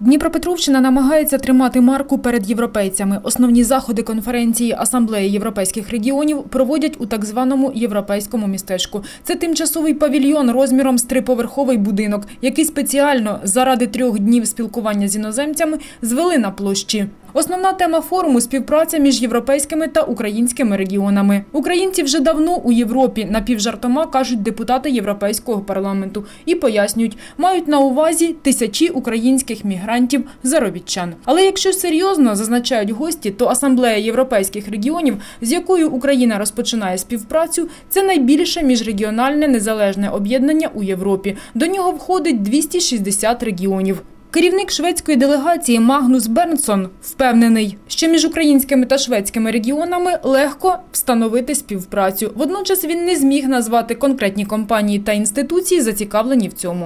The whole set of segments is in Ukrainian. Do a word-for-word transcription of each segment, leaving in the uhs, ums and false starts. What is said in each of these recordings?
Дніпропетровщина намагається тримати марку перед європейцями. Основні заходи конференції Асамблеї європейських регіонів проводять у так званому європейському містечку. Це тимчасовий павільйон розміром з триповерховий будинок, який спеціально заради трьох днів спілкування з іноземцями звели на площі. Основна тема форуму – співпраця між європейськими та українськими регіонами. Українці вже давно у Європі, напівжартома кажуть депутати Європейського парламенту. І пояснюють, мають на увазі тисячі українських мігрантів-заробітчан. Але якщо серйозно, зазначають гості, то Асамблея європейських регіонів, з якою Україна розпочинає співпрацю, це найбільше міжрегіональне незалежне об'єднання у Європі. До нього входить двісті шістдесят регіонів. Керівник шведської делегації Магнус Бернсон впевнений, що між українськими та шведськими регіонами легко встановити співпрацю. Водночас він не зміг назвати конкретні компанії та інституції, зацікавлені в цьому.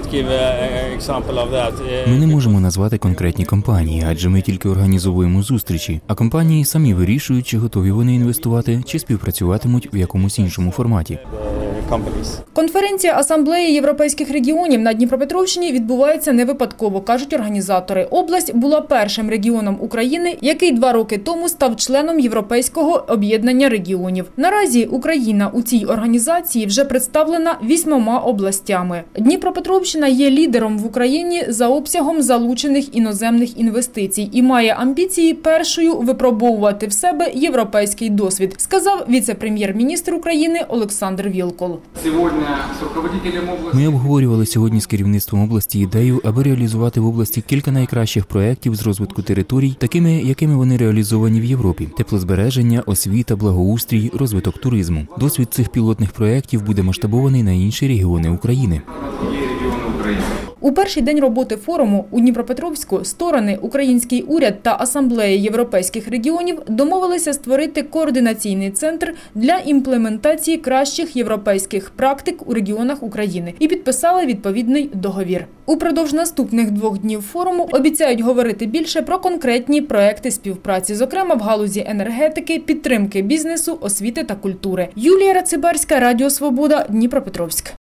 Ми не можемо назвати конкретні компанії, адже ми тільки організовуємо зустрічі, а компанії самі вирішують, чи готові вони інвестувати, чи співпрацюватимуть в якомусь іншому форматі. Конференція Асамблеї європейських регіонів на Дніпропетровщині відбувається не випадково, кажуть організатори. Область була першим регіоном України, який два роки тому став членом Європейського об'єднання регіонів. Наразі Україна у цій організації вже представлена вісьмома областями. Дніпропетровщина є лідером в Україні за обсягом залучених іноземних інвестицій і має амбіції першою випробовувати в себе європейський досвід, сказав віце-прем'єр-міністр України Олександр Вілкул. Ми обговорювали сьогодні з керівництвом області ідею, аби реалізувати в області кілька найкращих проєктів з розвитку територій, такими, якими вони реалізовані в Європі. Теплозбереження, освіта, благоустрій, розвиток туризму. Досвід цих пілотних проєктів буде масштабований на інші регіони України. У перший день роботи форуму у Дніпропетровську сторони, український уряд та Асамблея європейських регіонів домовилися створити координаційний центр для імплементації кращих європейських практик у регіонах України і підписали відповідний договір. Упродовж наступних двох днів форуму обіцяють говорити більше про конкретні проекти співпраці, зокрема в галузі енергетики, підтримки бізнесу, освіти та культури. Юлія Рацибарська, Радіо Свобода, Дніпропетровськ.